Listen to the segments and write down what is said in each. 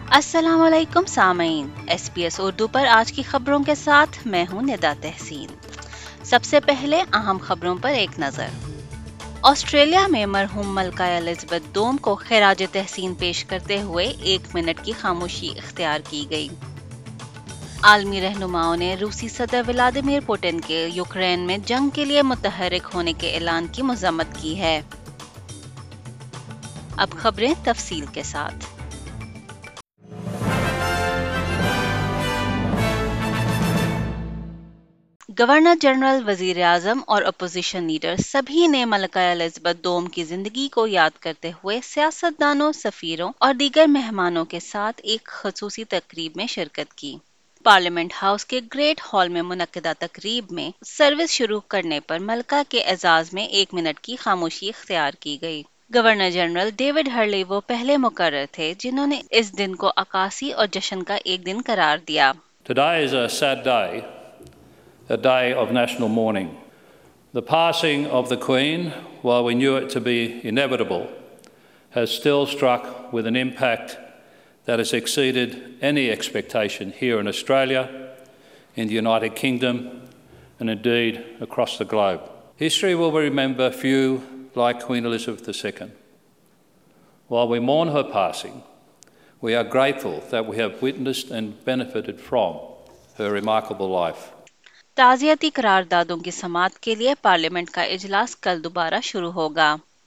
अस्सलाम वालेकुम सामीन, SBS उर्दू पर आज की खबरों के साथ मैं हूं निदा तहसीन। सबसे पहले अहम खबरों पर एक नजर। ऑस्ट्रेलिया में मरहूम मलका एलिजाबेथ दोम को खिराज तहसीन पेश करते हुए 1 मिनट की खामोशी इख्तियार की गई। आलमी रहनुमाओं ने रूसी सदर व्लादिमीर पुतिन के यूक्रेन में जंग के लिए मुतहर्रिक होने के ऐलान की मजम्मत की है। अब खबरें तफसील के साथ। गवर्नर जनरल, वजीर आजम और अपोजिशन लीडर सभी ने मलका एलिजाबेथ दोम की जिंदगी को याद करते हुए सियासतदानों, सफीरों और दीगर मेहमानों के साथ एक खसूसी तकरीब में शिरकत की। पार्लियामेंट हाउस के ग्रेट हॉल में मुनक्किदा तकरीब में सर्विस शुरू करने पर मलका के एजाज में 1 मिनट की खामोशी इख्तियार की गई। गवर्नर जनरल डेविड हर्ले वो पहले मुकर्रर थे जिन्होंने इस दिन को अकासी और जश्न का एक दिन करार दिया। Today is a sad day, a day of national mourning. The passing of the Queen, while we knew it to be inevitable, has still struck with an impact that has exceeded any expectation here in Australia, in the United Kingdom, and indeed across the globe. History will remember few like Queen Elizabeth II. While we mourn her passing, we are grateful that we have witnessed and benefited from her remarkable life. ताज़ियती करारदादों की समाअत के लिए parliament का इजलास कल दोबारा शुरू होगा।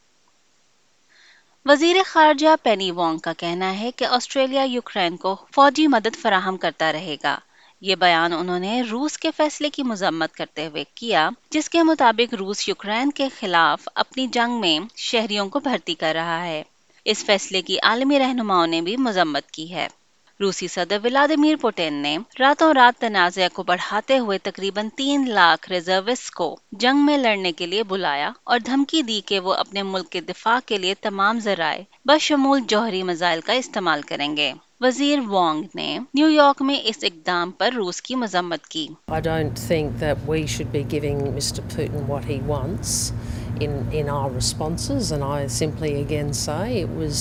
वजीर खारजा पेनी वोंग का कहना है कि ऑस्ट्रेलिया यूक्रेन को फौजी मदद फराहम करता रहेगा। ये बयान उन्होंने रूस के फैसले की मजम्मत करते हुए किया, जिसके मुताबिक रूस यूक्रेन के खिलाफ अपनी जंग में शहरियों को भर्ती कर रहा है। इस फैसले की आलमी रहनुमाओं ने भी मजम्मत की है। रूसी सदर व्लादिमीर पुतिन ने रातों रात तनाज़े को बढ़ाते हुए तकरीबन 3 लाख रिजर्विस्ट्स को जंग में लड़ने के लिए बुलाया और धमकी दी कि वो अपने मुल्क के दिफा के लिए तमाम ज़राए बशमूल जौहरी मिसाइल का इस्तेमाल करेंगे। वजीर वोंग ने न्यूयॉर्क में इस इकदाम पर रूस की मजम्मत की। I don't think that we should be giving Mr. Putin what he wants in our responses, and I simply again say it was,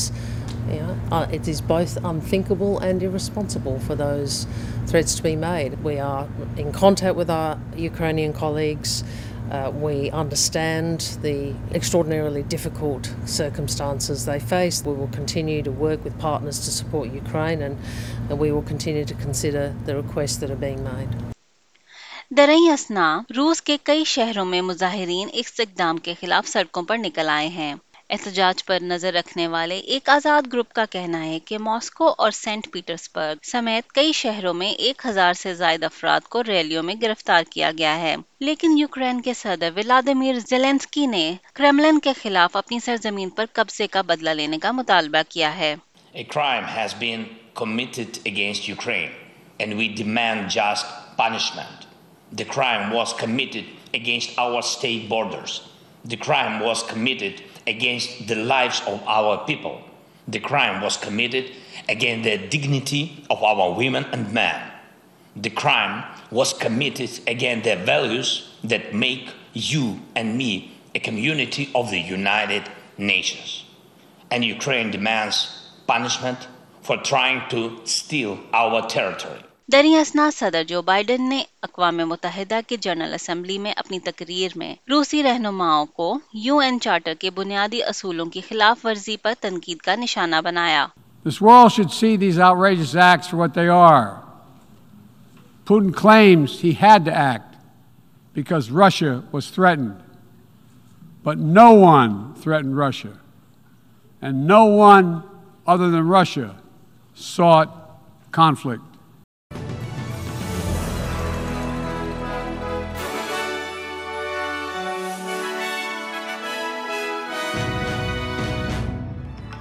it is both unthinkable and irresponsible for those threats to be made. We are in contact with our Ukrainian colleagues. We understand the extraordinarily difficult circumstances they face. We will continue to work with partners to support Ukraine, and we will continue to consider the requests that are being made. दरअसल असना रूस के कई शहरों में मुजाहिरीन इस इक़दाम के खिलाफ सड़कों पर निकल आए हैं। एहतजाज पर नजर रखने वाले एक आज़ाद ग्रुप का कहना है कि मॉस्को और सेंट पीटर्सबर्ग समेत कई शहरों में 1000 से ज्यादा अफराद को रैलियों में गिरफ्तार किया गया है। लेकिन यूक्रेन के सदर व्लादिमीर ज़ेलेंस्की ने क्रेमलिन के खिलाफ अपनी सरजमीन पर कब्जे का बदला लेने का मुतालबा किया है। A crime has been committed against Ukraine, and we demand just punishment. The crime was committed against our state borders. The crime was committed against the lives of our people. The crime was committed against the dignity of our women and men. The crime was committed against the values that make you and me a community of the United Nations. And Ukraine demands punishment for trying to steal our territory. दरअसल सदर Joe Biden ने अक़वाम मुत्तहिदा की general assembly में अपनी तकरीर में रूसी रहनुमाओं को यूएन चार्टर के बुनियादी असूलों की खिलाफ वर्जी पर तनकीद का निशाना बनाया। This world should see these outrageous acts for what they are. Putin claims he had to act because Russia was threatened. But no one threatened Russia. And no one other than Russia sought conflict.